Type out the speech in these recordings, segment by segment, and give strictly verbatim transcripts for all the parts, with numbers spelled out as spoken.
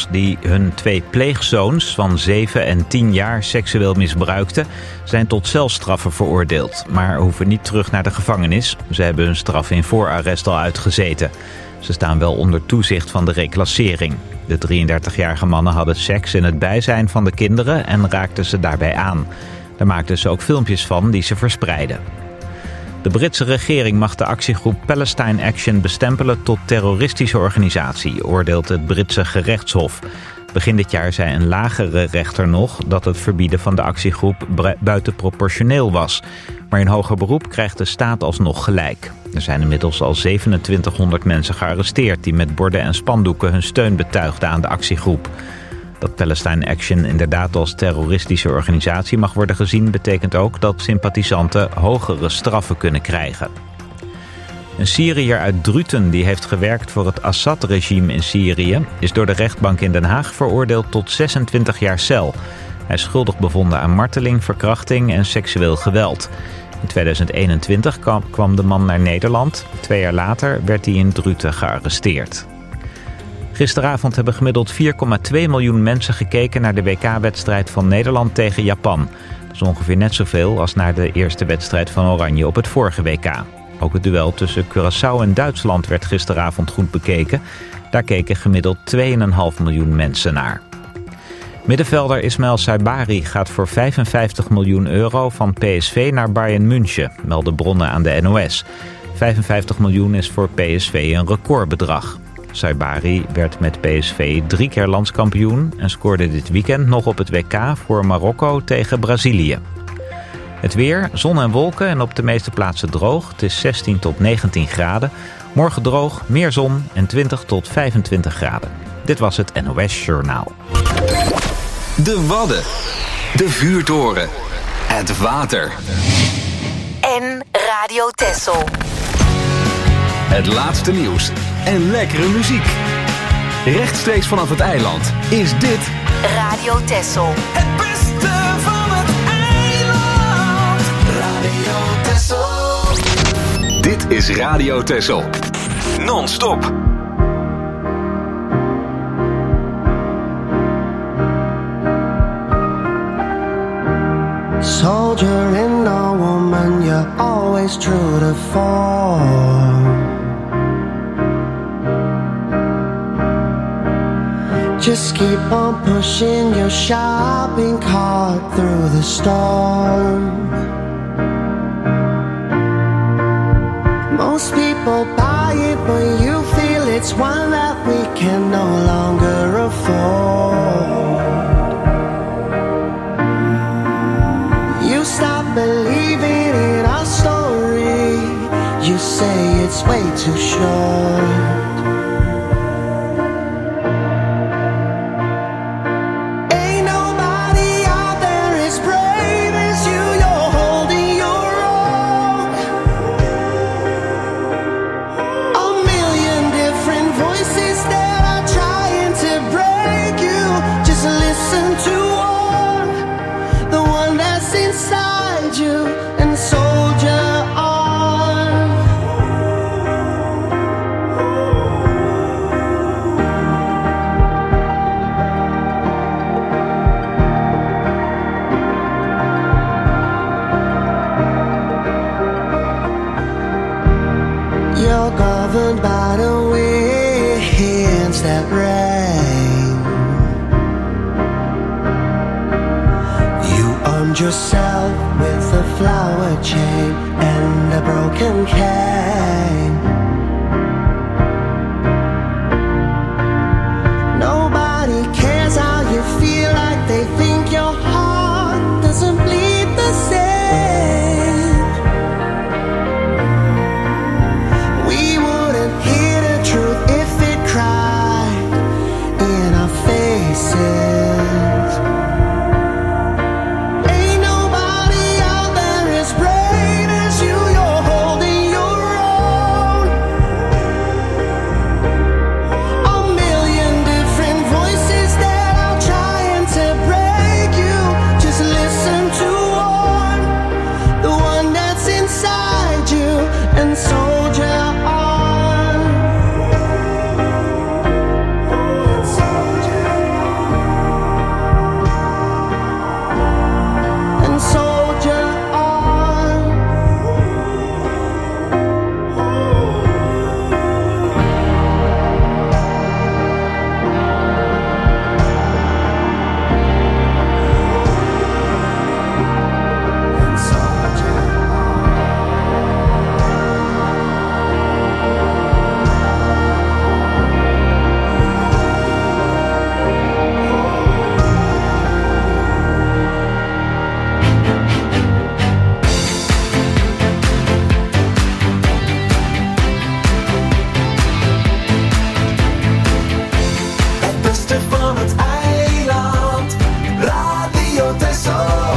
die hun twee pleegzoons van zeven en tien jaar seksueel misbruikten, zijn tot celstraffen veroordeeld, maar hoeven niet terug naar de gevangenis. Ze hebben hun straf in voorarrest al uitgezeten. Ze staan wel onder toezicht van de reclassering. De drieëndertigjarige mannen hadden seks in het bijzijn van de kinderen en raakten ze daarbij aan. Daar maakten ze ook filmpjes van die ze verspreidden. De Britse regering mag de actiegroep Palestine Action bestempelen tot terroristische organisatie, oordeelt het Britse gerechtshof. Begin dit jaar zei een lagere rechter nog dat het verbieden van de actiegroep buitenproportioneel was. Maar in hoger beroep krijgt de staat alsnog gelijk. Er zijn inmiddels al zevenentwintighonderd mensen gearresteerd die met borden en spandoeken hun steun betuigden aan de actiegroep. Dat Palestine Action inderdaad als terroristische organisatie mag worden gezien, betekent ook dat sympathisanten hogere straffen kunnen krijgen. Een Syriër uit Druten die heeft gewerkt voor het Assad-regime in Syrië is door de rechtbank in Den Haag veroordeeld tot zesentwintig jaar cel. Hij is schuldig bevonden aan marteling, verkrachting en seksueel geweld. In tweeduizend eenentwintig kwam de man naar Nederland. Twee jaar later werd hij in Druten gearresteerd. Gisteravond hebben gemiddeld vier komma twee miljoen mensen gekeken naar de W K-wedstrijd van Nederland tegen Japan. Dat is ongeveer net zoveel als naar de eerste wedstrijd van Oranje op het vorige W K. Ook het duel tussen Curaçao en Duitsland werd gisteravond goed bekeken. Daar keken gemiddeld twee komma vijf miljoen mensen naar. Middenvelder Ismail Saibari gaat voor vijfenvijftig miljoen euro van P S V naar Bayern München, melden bronnen aan de N O S. vijfenvijftig miljoen is voor P S V een recordbedrag. Saibari werd met P S V drie keer landskampioen en scoorde dit weekend nog op het W K voor Marokko tegen Brazilië. Het weer, zon en wolken en op de meeste plaatsen droog. Het is zestien tot negentien graden. Morgen droog, meer zon en twintig tot vijfentwintig graden. Dit was het N O S Journaal. De Wadden, de vuurtoren, het water en Radio Texel. Het laatste nieuws en lekkere muziek. Rechtstreeks vanaf het eiland is dit Radio Texel. Het beste van het eiland. Radio Texel. Dit is Radio Texel. Non-stop. Soldier and a woman, you're always true to form. Just keep on pushing your shopping cart through the storm. Most people buy it, but you feel it's one that we can no longer afford. You stop believing in our story. You say it's way too short. Yourself with a flower chain and a broken cane. Nobody cares how you feel, like they think your heart doesn't bleed the same. We wouldn't hear the truth if it cried in our faces. Brave as you, you're holding your own. van het eiland. Radio Texel.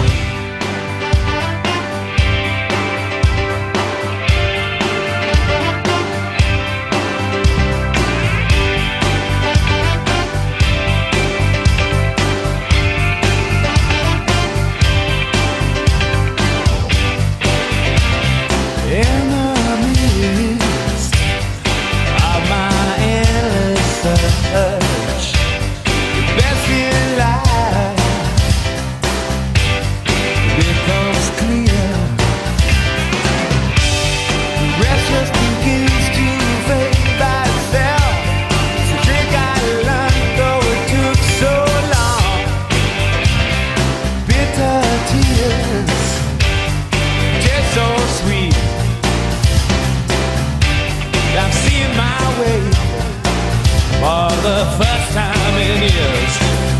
The first time in years,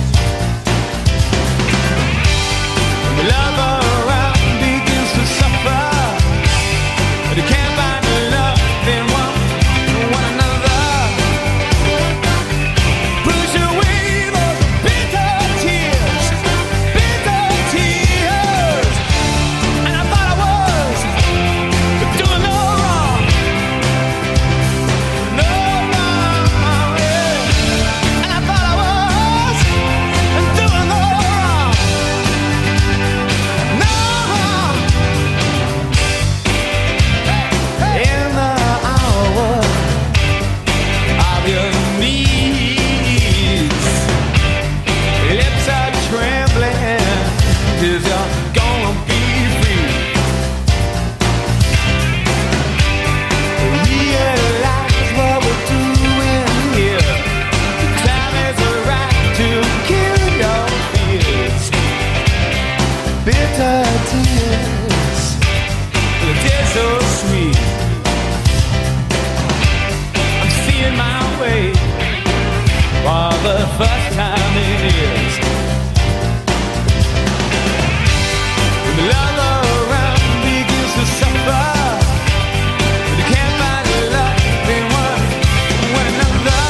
the love around begins to suffer, but you can't find love in one, one another. Push away those bitter tears, bitter tears. And I thought I was doing no wrong, no wrong, yeah. And I thought I was doing no wrong, no wrong. In the hour of your needs, lips are trembling, 'cause you're gonna be free. Realize what we're doing here. Time is right to kill your fears. Bitter tears, the tears so sweet. I'm seeing my way for the first time in years. When the love around begins to suffer, but you can't find love in one, one another.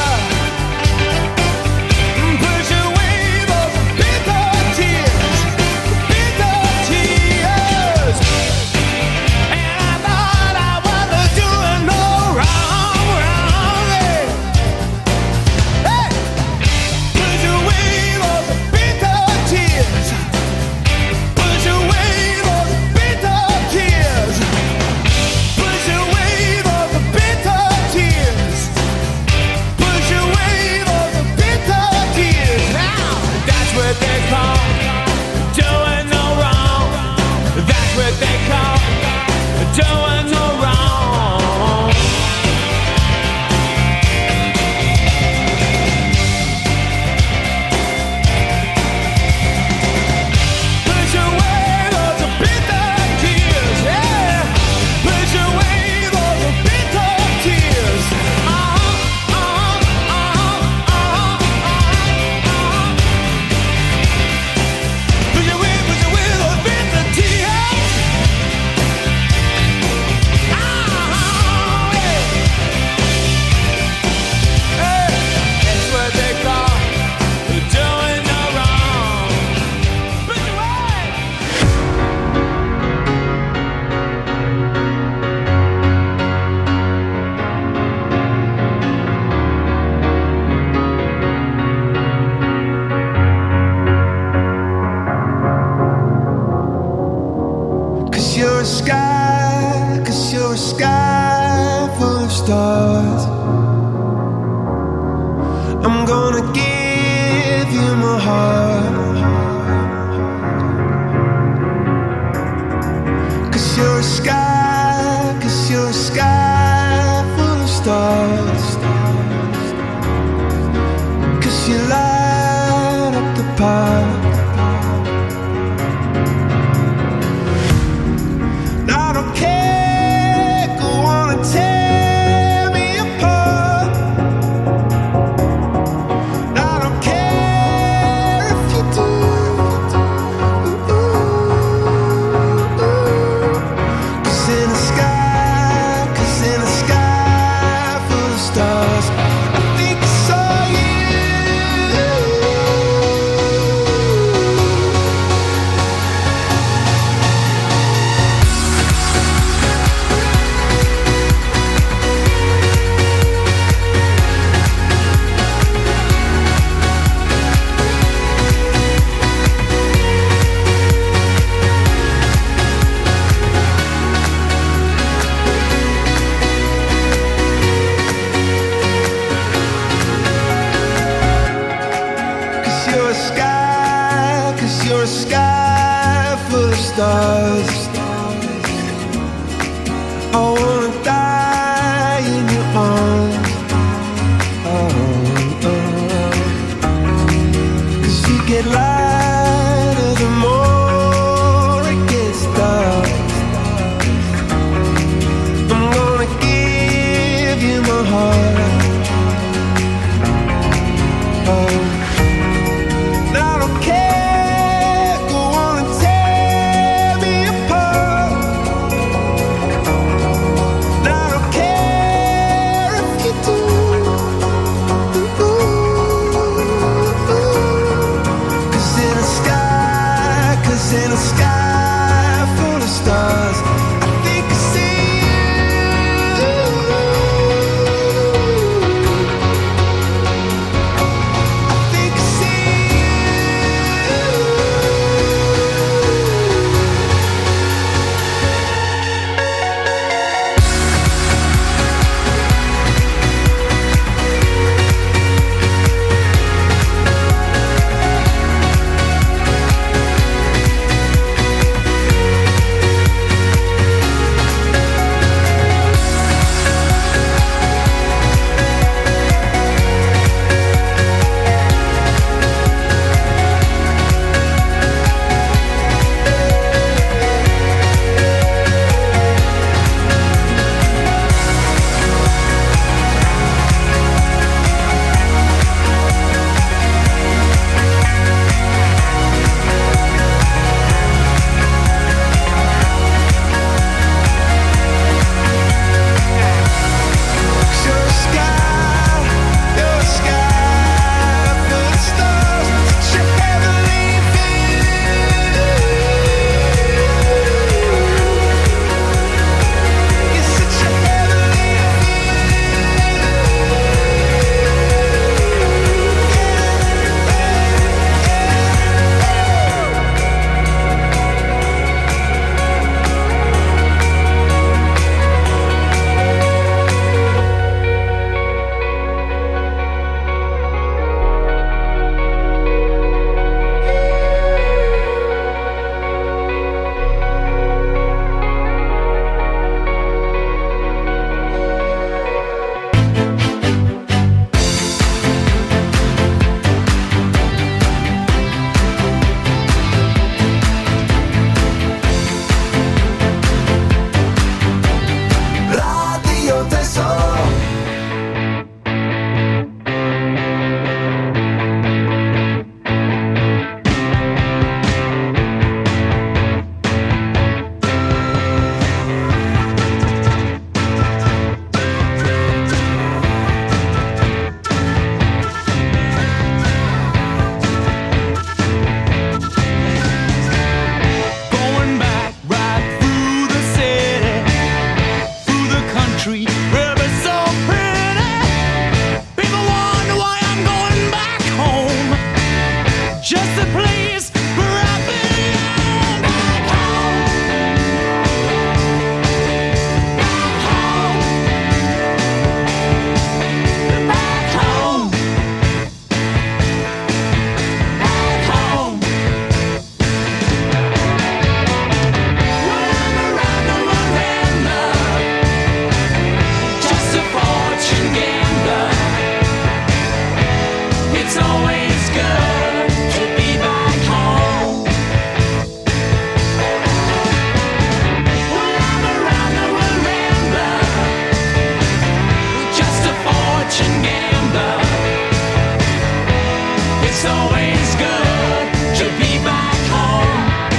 Push away those bitter tears, bitter tears. And I thought I was doing no wrong, wrong, yeah. Hey! Push away those bitter tears. Push away those bitter tears. Push away those bitter tears. Push away those bitter tears. Now, that's what they call doing no wrong. That's what they call doing no wrong. Push away those bitter tears, yeah. Push away those bitter tears. Uh-huh, uh-huh, uh-huh, uh-huh. Push away, push away those bitter tears. Uh-huh, yeah. Hey, that's what they call doing no wrong. Push away. Cause you're a sky, cause you're a sky full of stars. I'm gonna give you my heart. Cause you're a sky, cause you're a sky full of stars. Cause you light up the park. I don't care, go on and tear me apart. I don't care if sky, 'cause you're a sky full of stars. I wanna die in your arms. Oh, oh. 'Cause you get lighter the more it gets dark. I'm gonna give you my heart. Oh. I don't care, go on and tear me apart. I don't care if you do. Cause in a sky, cause in a sky full of stars, I think I see you. I think I see Radio Tesoro. Going back right through the city, through the country, river so pretty. People wonder why I'm going back home. Just a place where I belong. Back home. Back home. Back home. Back home. When I'm around the veranda, just a fortune gambler. It's always good to be back home. When I'm around the veranda, just a fortune gambler. It's always good to be back home.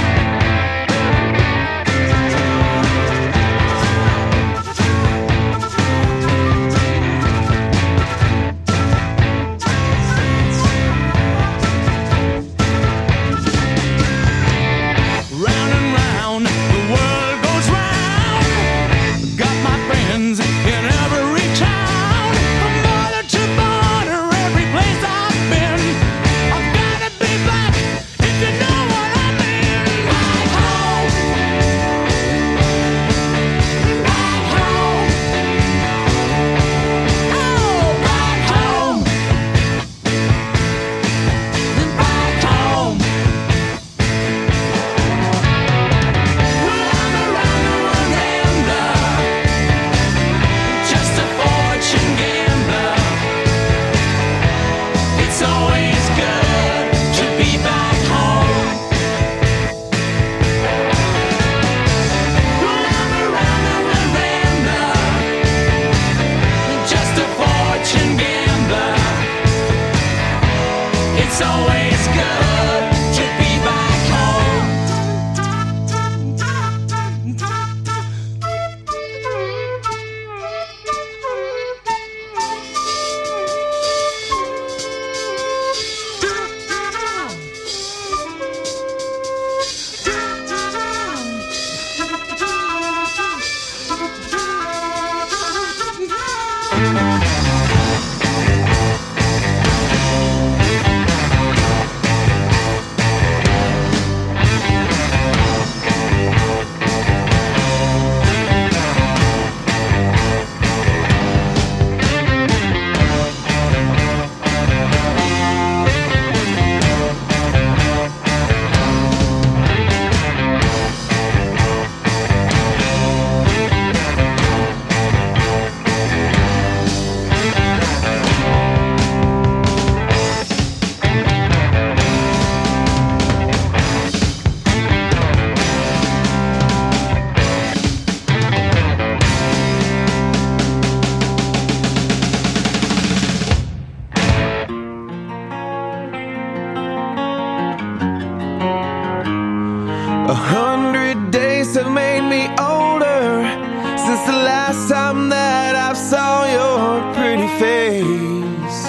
Round and round, the world goes round. Got my friends in every town. From border to border, every place I've been. I've gotta be back if you always good to be back home. A hundred days have made me older since the last time that I saw your pretty face.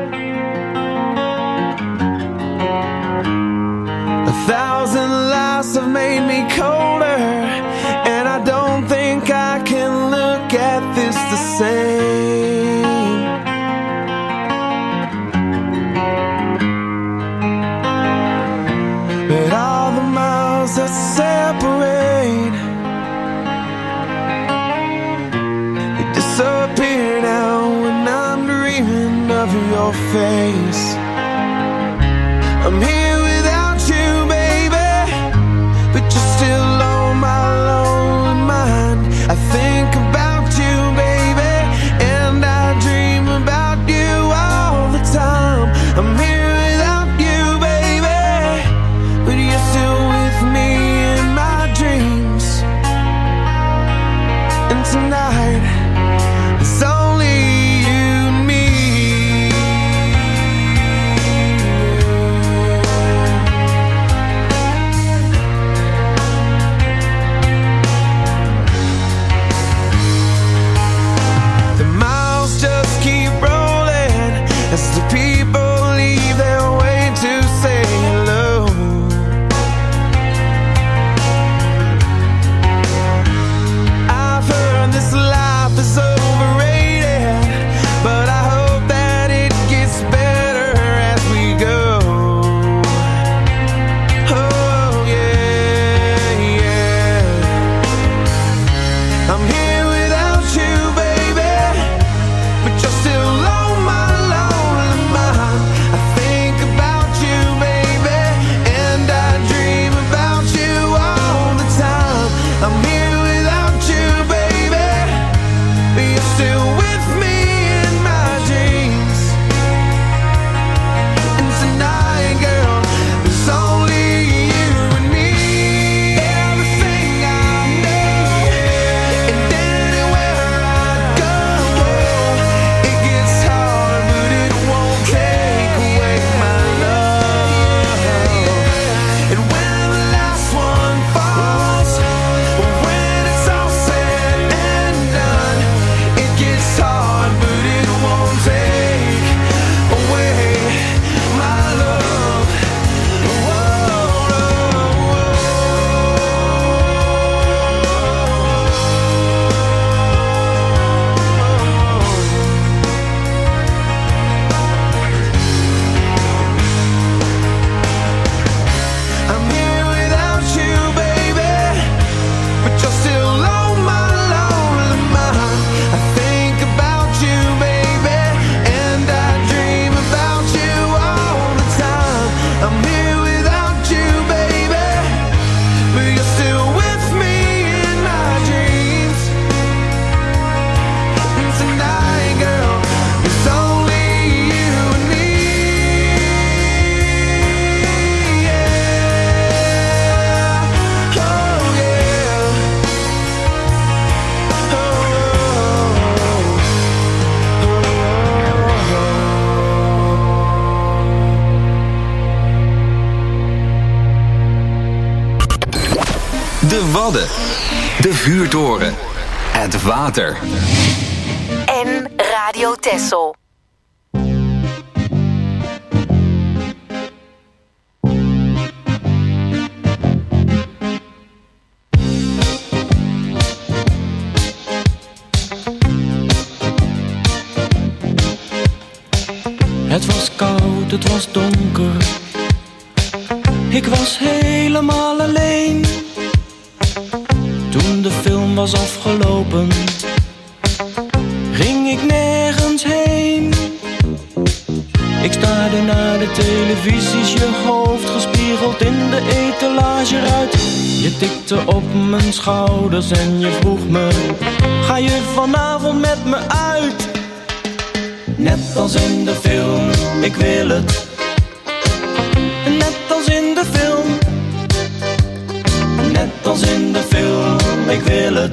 A thousand lives have made me colder, and I don't think I can look at this the same. But all the miles that separate, they disappear now when I'm dreaming of your face. I'm here without you, baby, but you're still on my lonely mind. I think about you, baby, and I dream about you all the time. I'm here without you, baby, but you're still with me in my dreams. And tonight, it's only you and me. De Wadden. De Vuurtoren. Het water. En Radio Texel. Het was koud, het was donker. Ik was helemaal alleen. Toen de film was afgelopen, ging ik nergens heen. Ik staarde naar de televisies, je hoofd gespiegeld in de etalageruit. Je tikte op mijn schouders en je vroeg me: ga je vanavond met me uit? Net als in de film, ik wil het. Net als in de film. Net als in de film, ik wil het.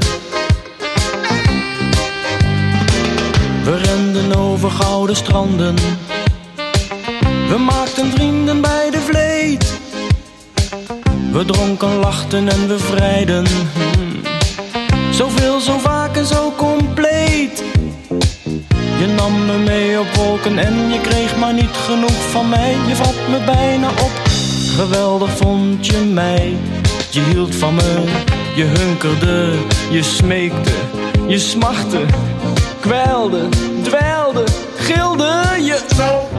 We renden over gouden stranden. We maakten vrienden bij de vleet. We dronken, lachten en we vrijden. hmm. Zoveel, zo vaak en zo compleet. Je nam me mee op wolken en je kreeg maar niet genoeg van mij. Je vat me bijna op, geweldig vond je mij. Je hield van me, je hunkerde, je smeekte, je smachtte, kwijlde, dweilde, gilde je zo.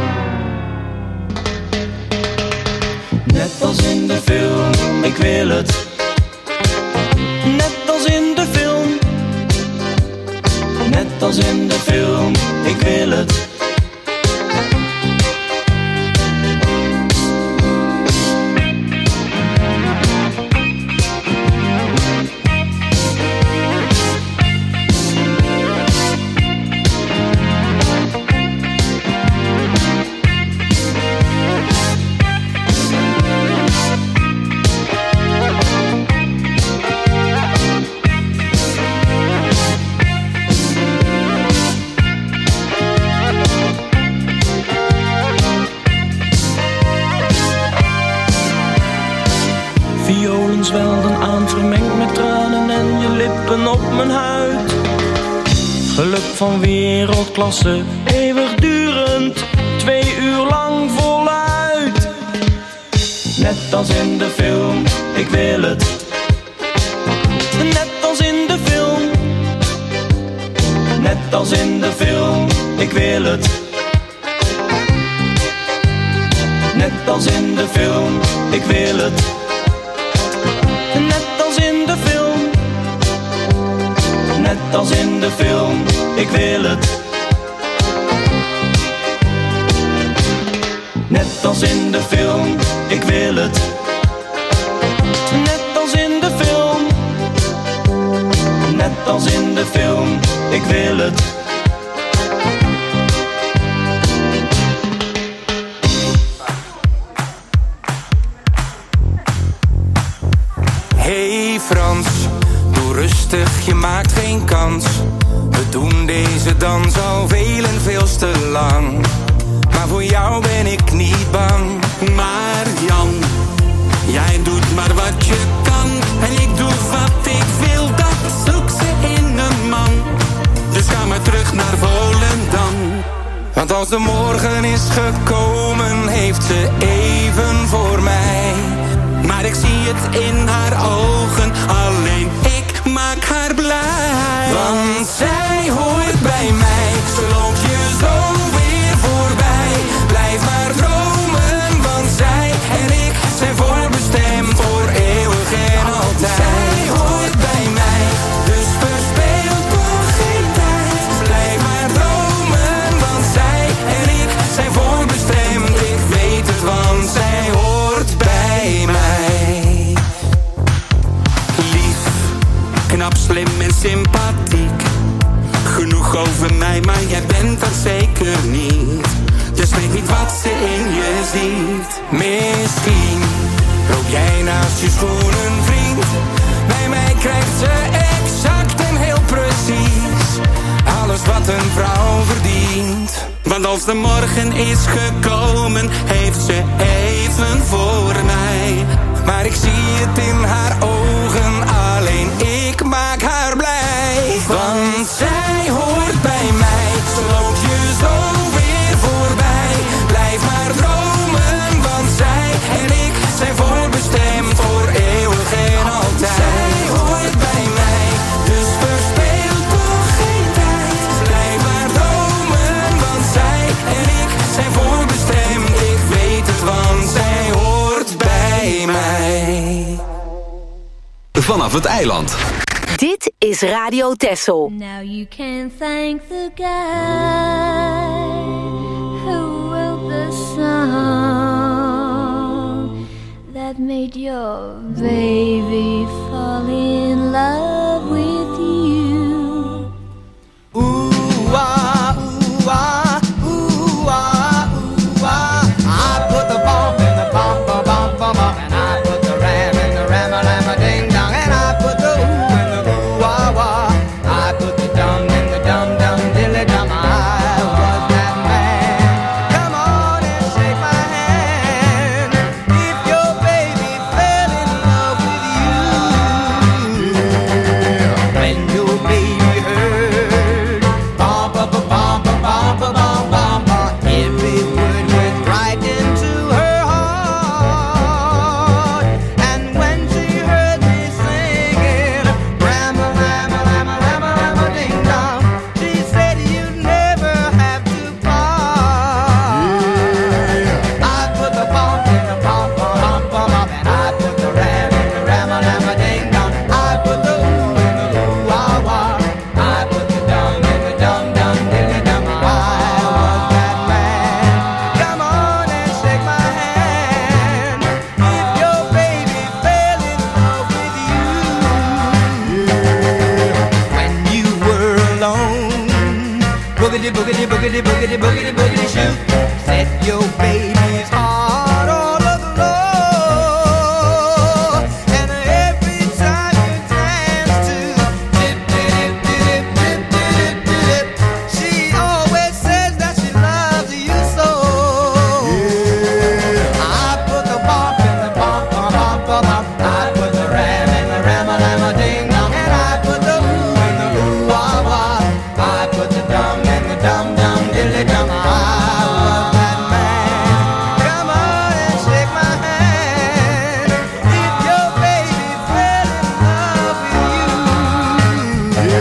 Net als in de film, ik wil het. Net als in de film. Net als in de film, ik wil het. Zwelden aan, vermengd met tranen en je lippen op mijn huid. Geluk van wereldklasse, eeuwigdurend, twee uur lang voluit. Net als in de film, ik wil het. Net als in de film. Net als in de film, ik wil het. Net als in de film, ik wil het. Net als in de film. Net als in de film, ik wil het. Net als in de film, ik wil het. Net als in de film. Net als in de film, ik wil het. Hey Frans, doe rustig, je maakt geen kans. We doen deze dans al veel en veel te lang. Maar voor jou ben ik niet bang. Maar Jan, jij doet maar wat je kan. En ik doe wat ik wil, dat zoek ze in een man. Dus ga maar terug naar Volendam. Want als de morgen is gekomen, heeft ze even voor mij. Maar ik zie het in haar ogen, alleen ik maak haar blij. Want zij hoort bij mij, ze loopt je zo weer voorbij. Blijf maar dromen, want zij en ik zijn voorbestemd voor eeuwig en altijd. Zij hoort bij mij, dus verspeel toch geen tijd. Blijf maar dromen, want zij en ik zijn voorbestemd. Ik weet het, want zij hoort bij mij. Lief, knap, slim en sympathiek. Genoeg over mij, maar jij bent dat zeker niet. Dus weet niet wat ze in je ziet. Misschien loop jij naast je schoenen, vriend. Bij mij krijgt ze exact en heel precies alles wat een vrouw verdient. Want als de morgen is gekomen, heeft ze even voor mij. Maar ik zie het in haar ogen. vanaf het eiland. Dit is Radio Texel. Now you can thank the guy who wrote the song that made your baby fall in love with you. Ooh, ah, ooh, ah, ooh, ah, ooh, ah. I put the bomb in the bomb, bomb, bomb, bomb, bomb, and I put the ram in the ram, a ram, a ding dong, and I put the ooh in the ooh, ah, wah. I put the dum in the dum, dum, dilly dum. I was that man. Come on and shake my hand. If your baby fell in love with you, when your baby heard bum, bum, bum, bum, bum, bum, bum, bum, bum, every word went right into her heart. And when she heard me singing, ram a ram a ram a ram a ram a ding dong, she said you'd never have to part. I put the bump in the bump, bump, bump, bump, and I put the ram in the ram a ram a ding dong. I put the ooh in the ooh ah wah. I put the dum in the dum dum dilly dum. I was that man. Come on and shake my hand. If your baby fell in love with you, when you were alone, boogity boogity boogity boogity boogity boogity shoot, set your baby's heart all aglow. And every time you dance to dip dip dip dip dip dip, she always says that she loves you so. I put the bump in the bump bump bump bump bump. I put the ram in the ram a ram a ding dong, and I put the ooh in the ooh ah wah. I put the dum in the dum dum dilly dum. I was that man. Come on and shake my hand. If your baby fell in love with you.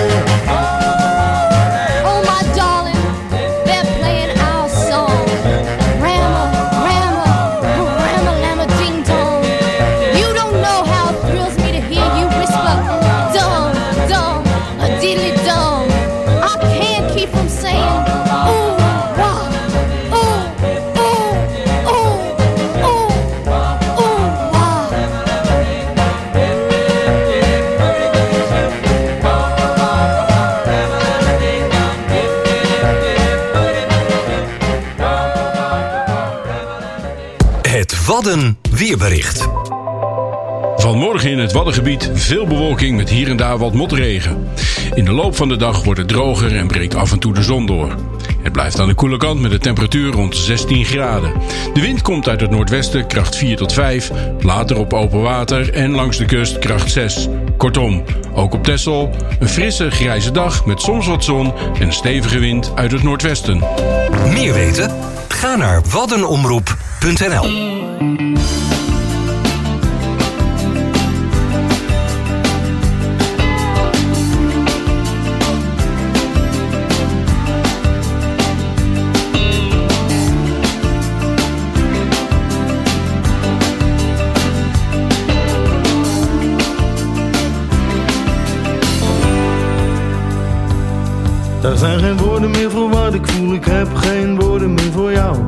Oh, my darling, they're playing our song. Rama, Rama, Rama, Lama, ding dong. You don't know how it thrills me to hear you whisper, dum, dum, a diddly dum. I can't keep from saying, ooh, wah, ooh, ooh, ooh, ooh, ooh, wah. Het Wadden weerbericht. Vanmorgen in het Waddengebied veel bewolking met hier en daar wat motregen. In de loop van de dag wordt het droger en breekt af en toe de zon door. Het blijft aan de koele kant met een temperatuur rond zestien graden. De wind komt uit het noordwesten, kracht vier tot vijf. Later op open water en langs de kust kracht zes. Kortom, ook op Texel een frisse grijze dag met soms wat zon en een stevige wind uit het noordwesten. Meer weten? Ga naar waddenomroep punt n l. Er zijn geen woorden meer voor wat ik voel, ik heb geen woorden meer voor jou.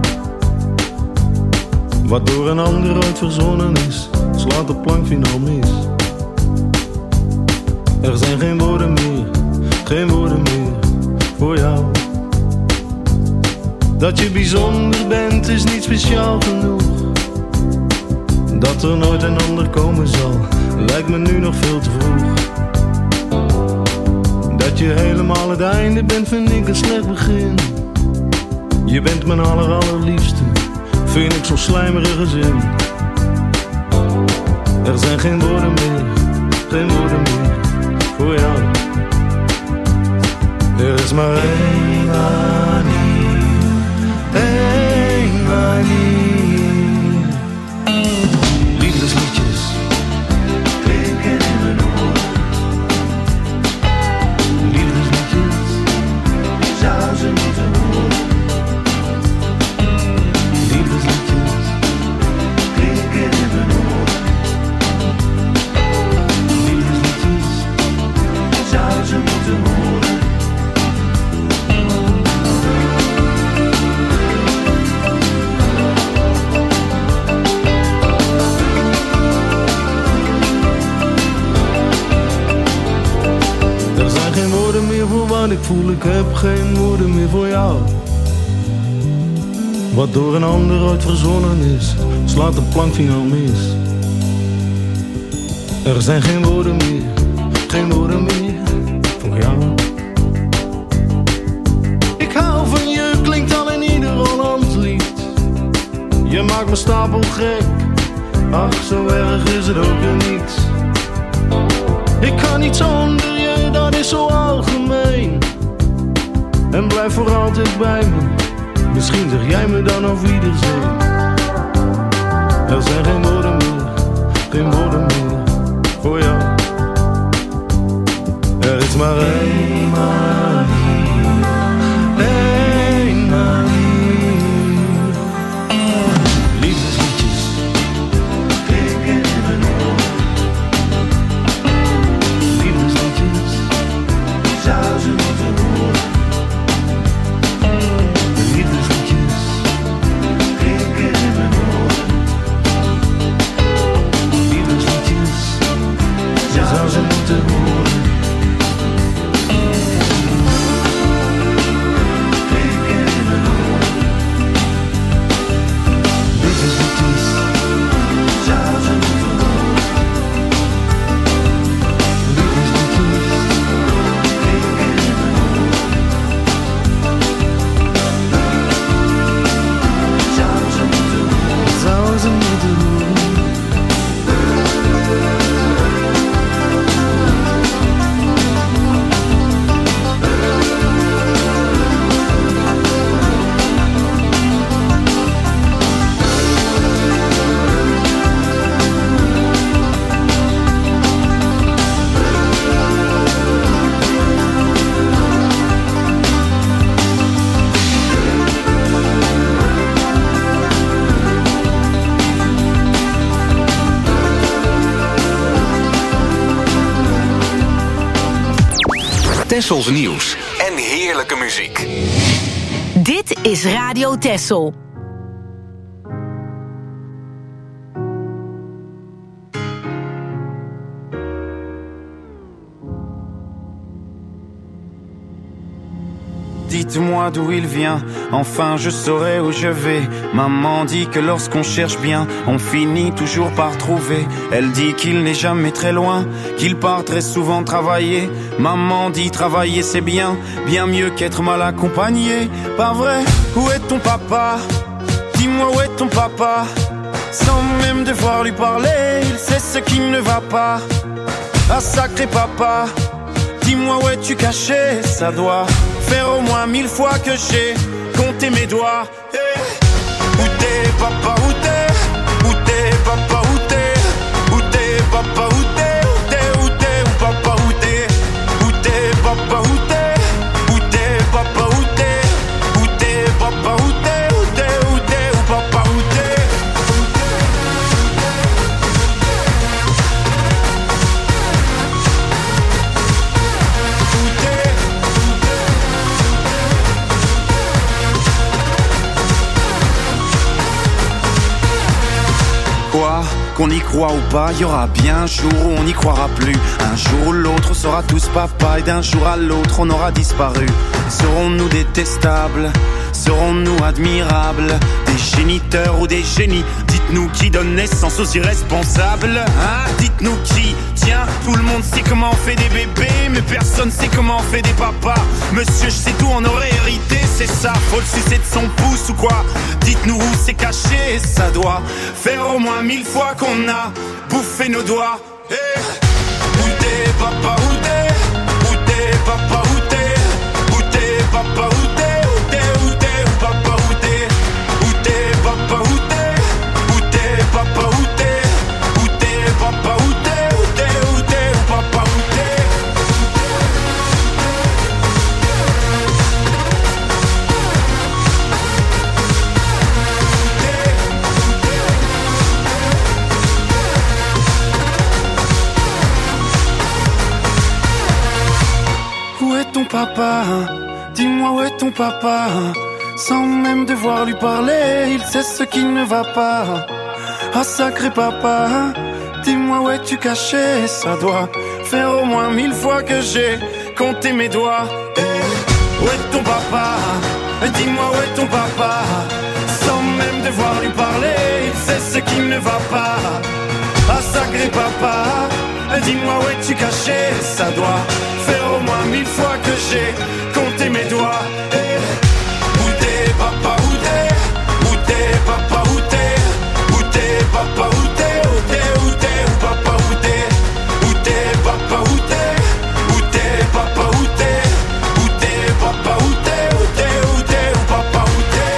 Wat door een ander ooit verzonnen is, slaat de plank finaal mis. Er zijn geen woorden meer, geen woorden meer voor jou. Dat je bijzonder bent is niet speciaal genoeg. Dat er nooit een ander komen zal, lijkt me nu nog veel te vroeg. Dat je helemaal het einde bent, vind ik een slecht begin. Je bent mijn aller allerliefste, vind ik zo'n slijmerige zin. Er zijn geen woorden meer, geen woorden meer voor jou. Er is maar één manier, één manier. Liefdesliedjes klinken in mijn oor. Liefdesliedjes, ik zou ze moeten horen. Liefdesliedjes klinken in mijn oor. wat ik voel, ik heb geen woorden meer voor jou. Wat door een ander ooit verzonnen is, slaat de plank finaal mis. Er zijn geen woorden meer, geen woorden meer voor jou. Ik hou van je, klinkt al in ieder Hollands lied. Je maakt me stapel gek, ach zo erg is het ook weer niet. Ik kan niet zonder je, dat is zo algemeen. En blijf voor altijd bij me, misschien zeg jij me dan auf Wiedersehen. Er zijn geen woorden meer, geen woorden meer voor jou. Er is maar één manier, één manier. Liefdesliedjes klinken in mijn oren. Liefdesliedjes, ik zou ze moeten horen. Liefdesliedjes klinken in mijn oren. Liefdesliedjes, je zou ze moeten horen. Tessels nieuws en heerlijke muziek. Dit is Radio Tessel. Dites-moi d'où il vient, enfin je saurai où je vais. Maman dit que lorsqu'on cherche bien, on finit toujours par trouver. Elle dit qu'il n'est jamais très loin, qu'il part très souvent travailler. Maman dit travailler c'est bien, bien mieux qu'être mal accompagné. Pas vrai? Où est ton papa? Dis-moi où est ton papa? Sans même devoir lui parler, il sait ce qui ne va pas. Ah sacré papa, dis-moi où es-tu caché? Ça doit faire au moins mille fois que j'ai compté mes doigts. Hey. Où t'es papa, où t'es? Où t'es papa, où t'es? Où t'es papa, où t'es? Où t'es, où t'es, où papa, où t'es? Où t'es papa, où t'es? Où t'es papa, où t'es? Où t'es papa, où t'es? Où t'es, où t'es, où papa, où t'es? Quoi? Qu'on y croit ou pas, y aura bien un jour où on n'y croira plus. Un jour ou l'autre on sera tous papa et d'un jour à l'autre on aura disparu. Serons-nous détestables? Serons-nous admirables? Des géniteurs ou des génies? Dites-nous qui donne naissance aux irresponsables, hein? Dites-nous qui? Tiens, tout le monde sait comment on fait des bébés, mais personne sait comment on fait des papas. Monsieur, je sais tout, on aurait hérité, c'est ça. Faut le sucer de son pouce ou quoi? Dites-nous où c'est caché, ça doit faire au moins mille fois qu'on a bouffé nos doigts. Hey. Où t'es papa, où t'es? Où t'es papa, où t'es? Où t'es papa, où t'es? Où t'es, où t'es, où papa, où t'es? Où t'es papa, où t'es? Où t'es papa, où t'es? Où t'es papa, où t'es? Où t'es, où t'es, où papa, où t'es? Où est ton papa? Dis-moi où est ton papa? Sans même devoir lui parler, il sait ce qui ne va pas. Ah sacré papa, dis-moi où es-tu caché? Ça doit faire au moins mille fois que j'ai compté mes doigts. Hey. Où est ton papa? Dis-moi où est ton papa? Sans même devoir lui parler, il sait ce qui ne va pas. Ah sacré papa, dis-moi où es-tu caché? Ça doit faire au moins mille fois que j'ai compté mes doigts. Hey. Où t'es papa, où t'es? Où t'es papa, où t'es? Où t'es papa, où t'es? Où t'es, où t'es, où papa, où t'es? Où t'es papa, où t'es? Où t'es papa, où t'es? Où t'es papa, où t'es? Où t'es, où t'es, où papa, où t'es?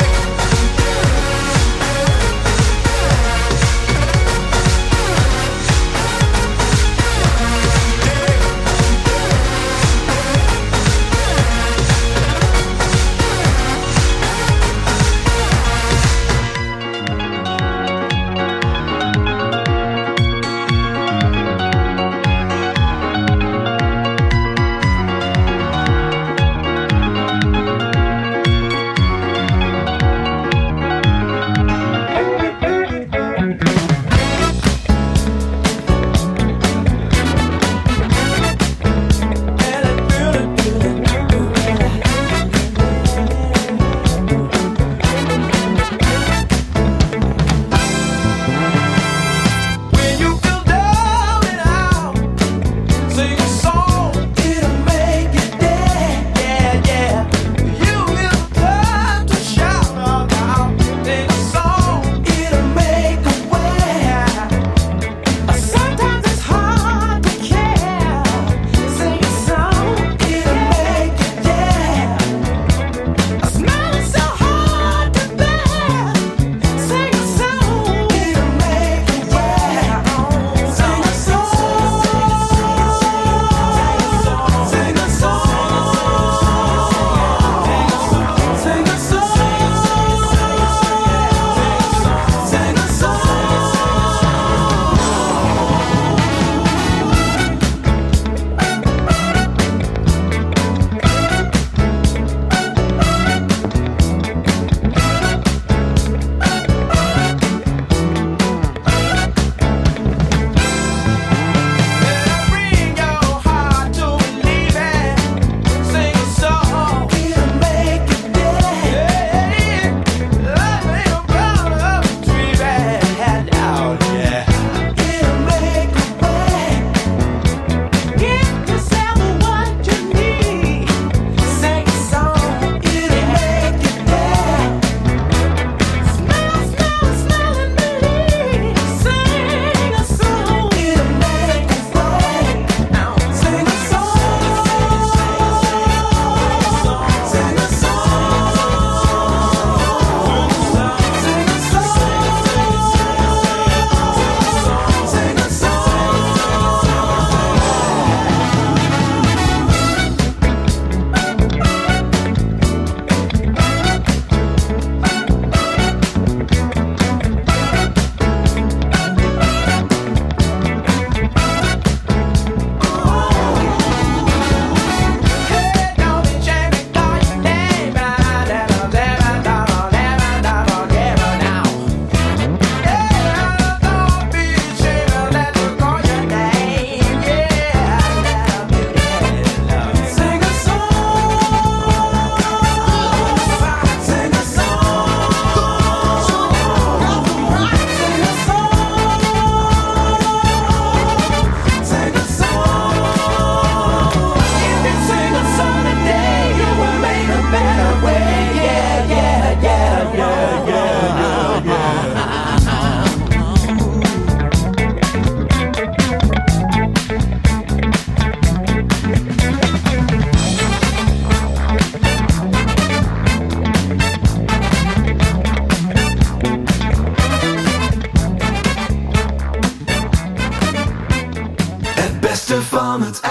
van het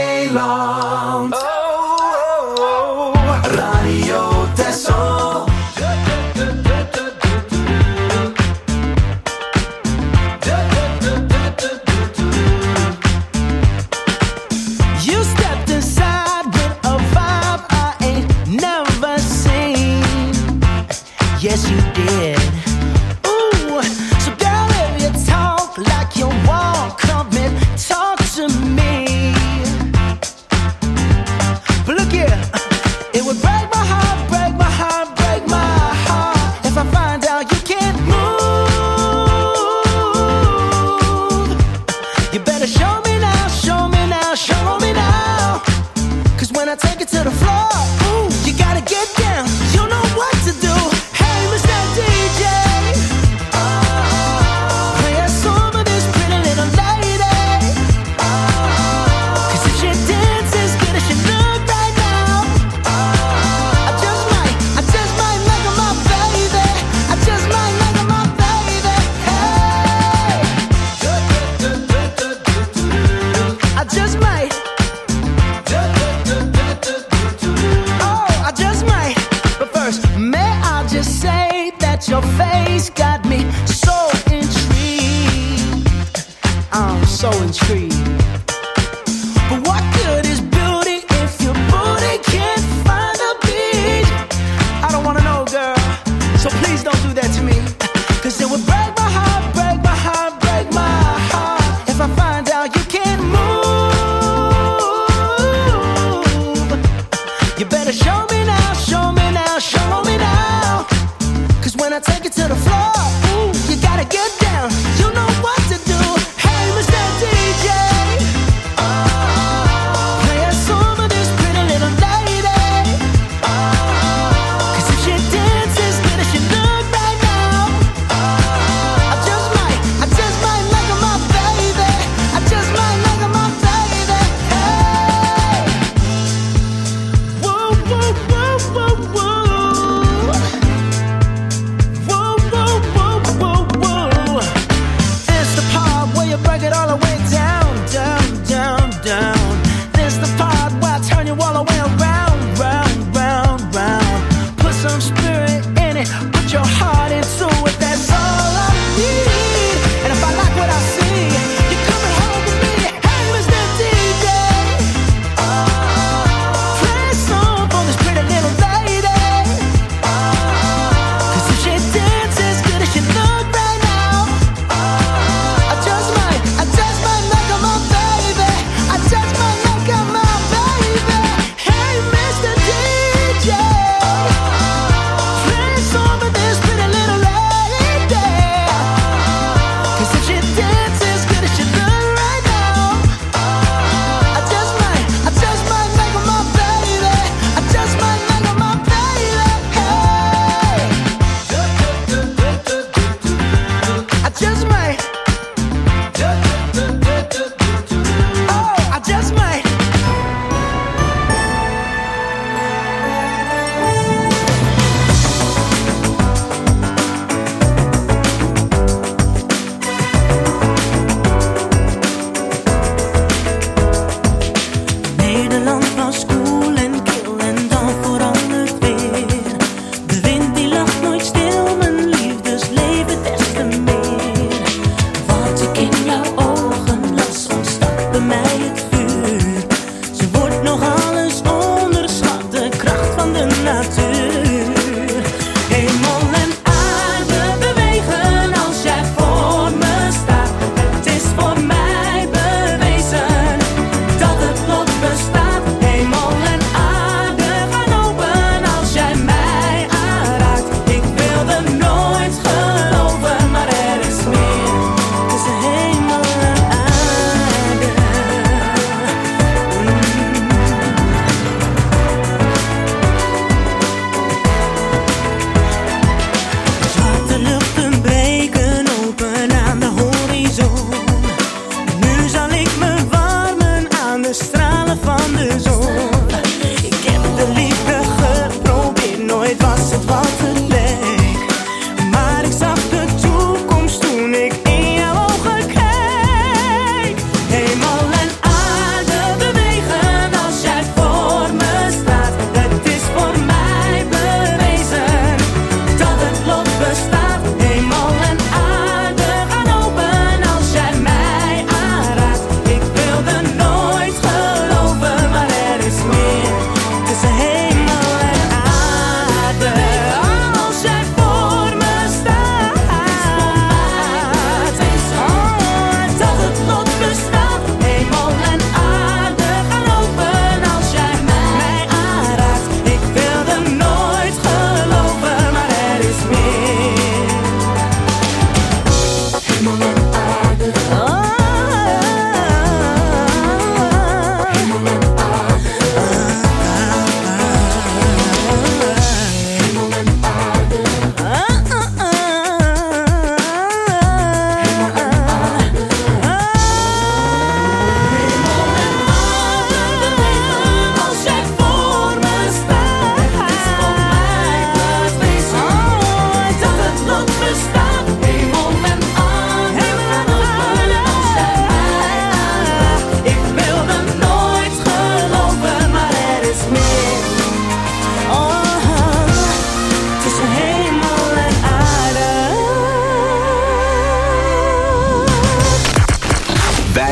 eiland. Oh, oh, oh. Radio Texel. You stepped inside with a vibe I ain't never seen. Yes, you did. Ooh, so girl, if you talk like you walk, come and talk to me. so intrigued. But what good is beauty if your booty can't find a beat? I don't wanna know, girl, so please don't do that to me. Cause it would break my heart, break my heart, break my heart if I find out you can't move. You better show me now, show me now, show me now. Cause when I take it to the floor, ooh, you gotta get down. You know what to do. Hey, Mister D J.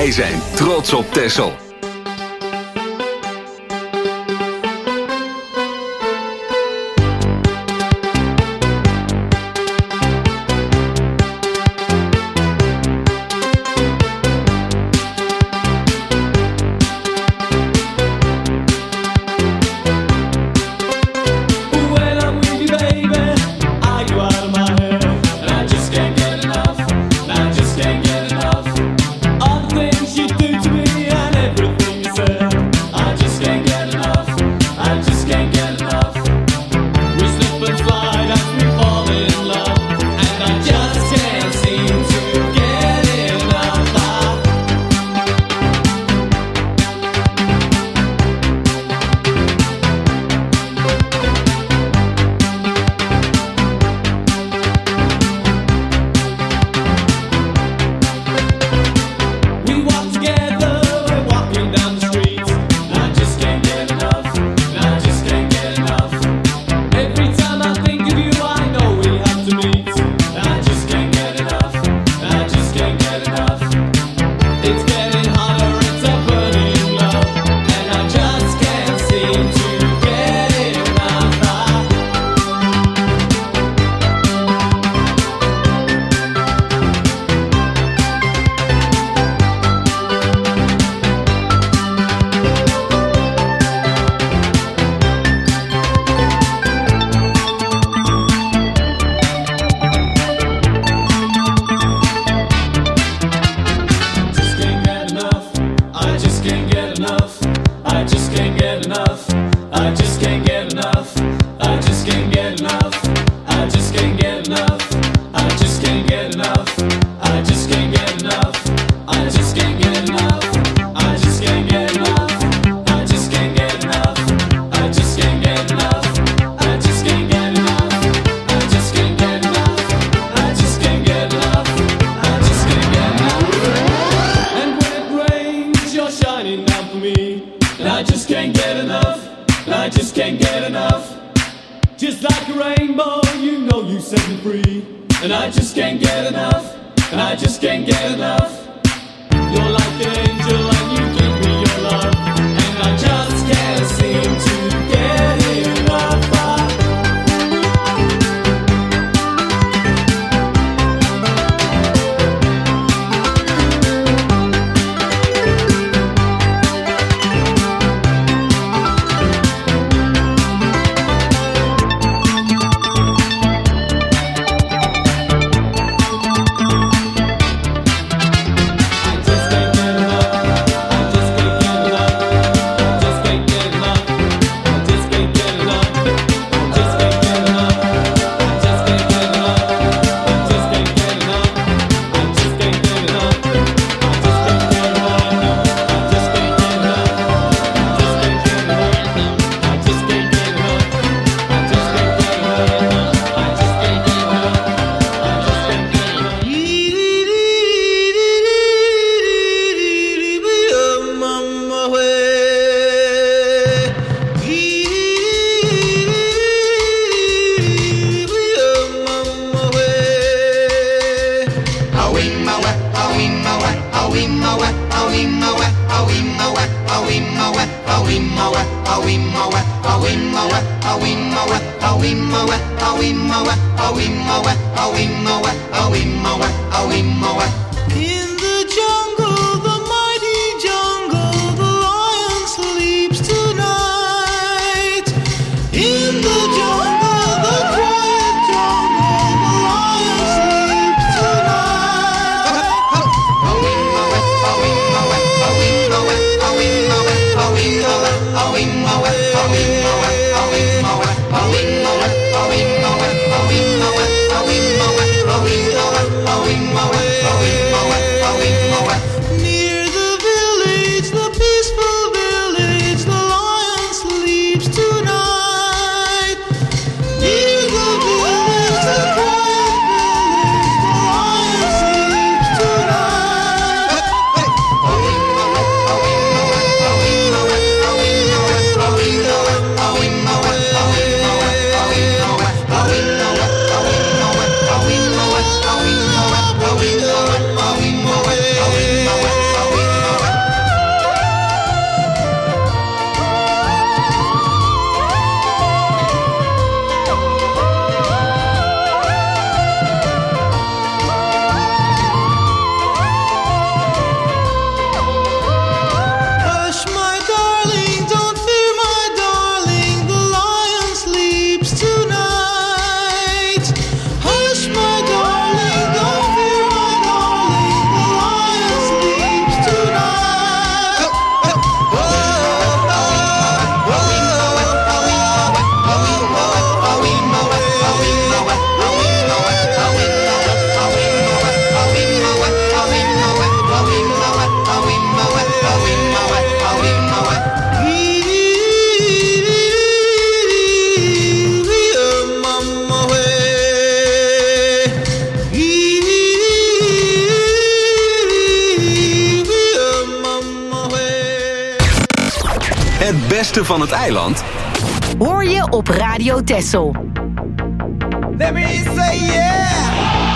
Wij zijn trots op Texel. Oh, beste van het eiland hoor je op Radio Texel. Let me say yeah.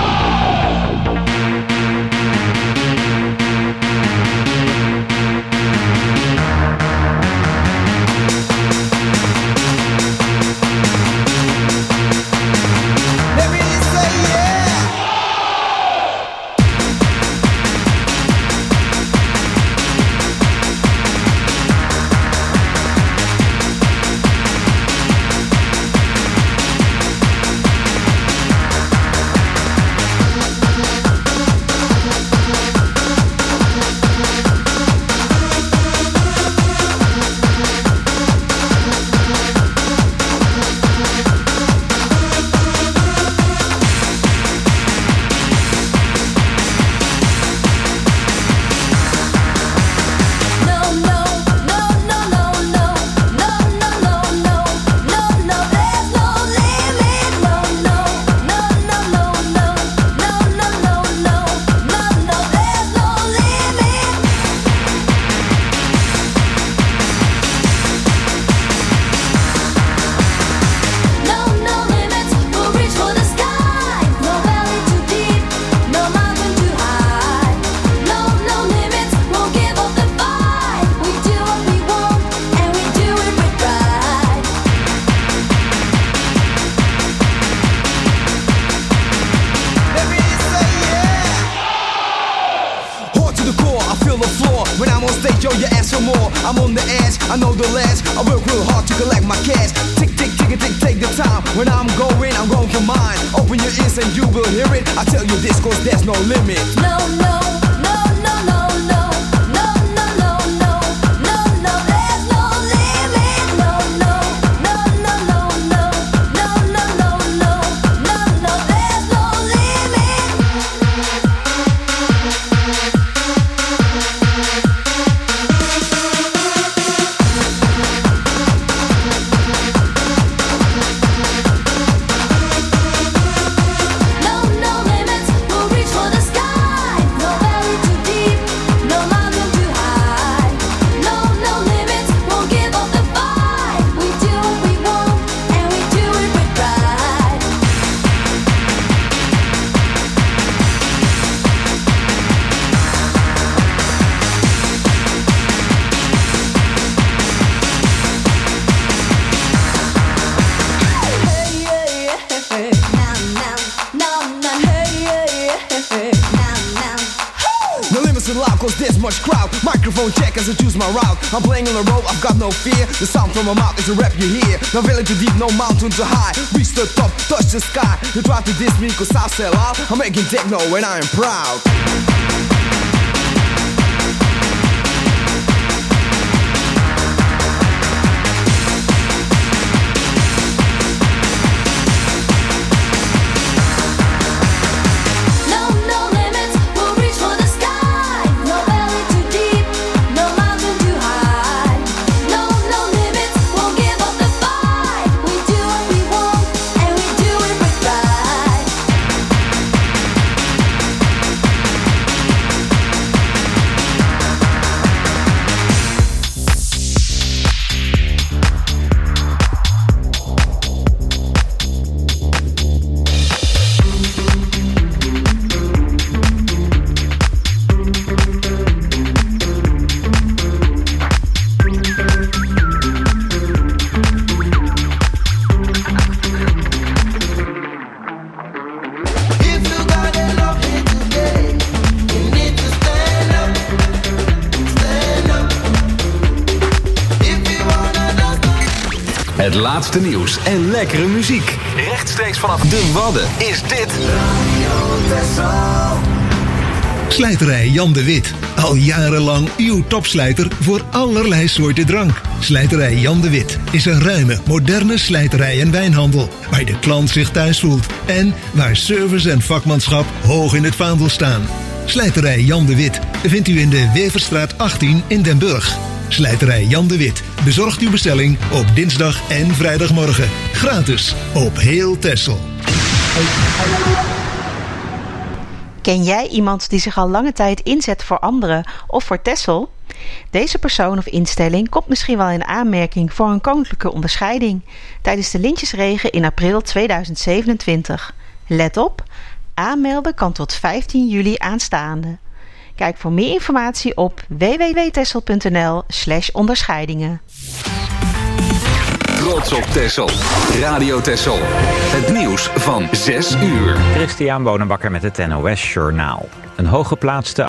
I'm on the edge, I know the ledge. I work real hard to collect my cash. Tick, tick, tick, tick, take the time. When I'm going, I'm going for mine. Open your ears and you will hear it. I tell you this cause there's no limit. No, no, no, no, no, no. No, no, no, no. No, no, there's no limit. No, no, no, no, no, no. No, no, no, no. No, no, there's no limit. Much crowd, microphone check as I choose my route. I'm playing on the road, I've got no fear. The sound from my mouth is a rap you hear. No valley too deep, no mountain too high. Reach the top, touch the sky. You try to diss me cause I sell out. I'm making techno and I am proud. Het laatste nieuws en lekkere muziek. Rechtstreeks vanaf de Wadden is dit Radio Texel. Slijterij Jan de Wit. Al jarenlang uw topslijter voor allerlei soorten drank. Slijterij Jan de Wit is een ruime, moderne slijterij en wijnhandel. Waar de klant zich thuis voelt. En waar service en vakmanschap hoog in het vaandel staan. Slijterij Jan de Wit vindt u in de Weverstraat achttien in Den Burg. Slijterij Jan de Wit bezorgt uw bestelling op dinsdag en vrijdagmorgen. Gratis op heel Texel. Ken jij iemand die zich al lange tijd inzet voor anderen of voor Texel? Deze persoon of instelling komt misschien wel in aanmerking voor een koninklijke onderscheiding tijdens de Lintjesregen in april tweeduizend zevenentwintig. Let op, aanmelden kan tot vijftien juli aanstaande. Kijk voor meer informatie op w w w punt texel punt n l slash onderscheidingen. Trots op Texel. Radio Texel. Het nieuws van zes uur. Christian Bonenbakker met het N O S Journaal. Een hooggeplaatste